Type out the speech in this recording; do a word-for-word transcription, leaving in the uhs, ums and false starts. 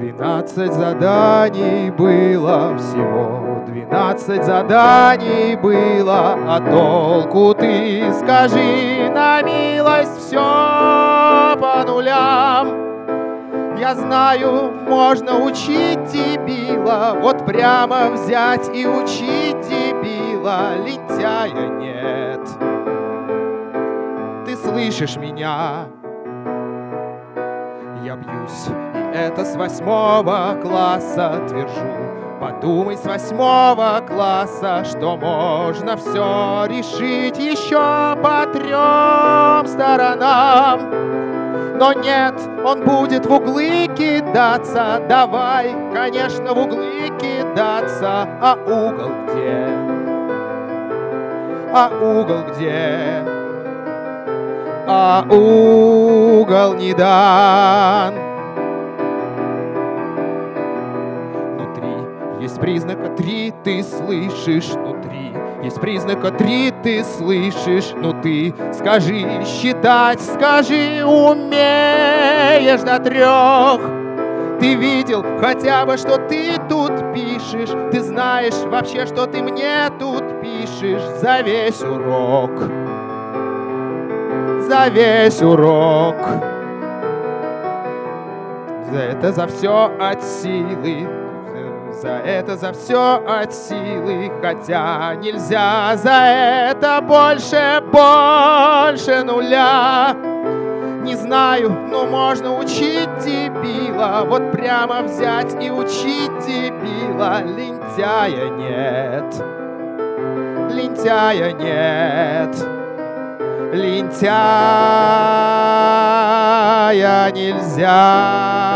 Двенадцать заданий было всего, двенадцать заданий было, а толку ты скажи на милость, все по нулям. Я знаю, можно учить дебила, вот прямо взять и учить дебила, лентяя нет. Ты слышишь меня? Я бьюсь, и это с восьмого класса твержу. Подумай с восьмого класса, что можно все решить еще по трем сторонам. Но нет, он будет в углы кидаться. Давай, конечно, в углы кидаться. А угол где? А угол где? А угол не дан. Внутри есть признака три, ты слышишь, внутри есть признака три, ты слышишь, ну ты скажи считать, скажи, умеешь до трех. Ты видел хотя бы, что ты тут пишешь, ты знаешь вообще, что ты мне тут пишешь за весь урок. За весь урок. За это за все от силы. За это за все от силы. Хотя нельзя за это больше, больше нуля. Не знаю, но можно учить дебила. Вот прямо взять и учить дебила. Лентяя нет. Лентяя нет. Лентяя нельзя.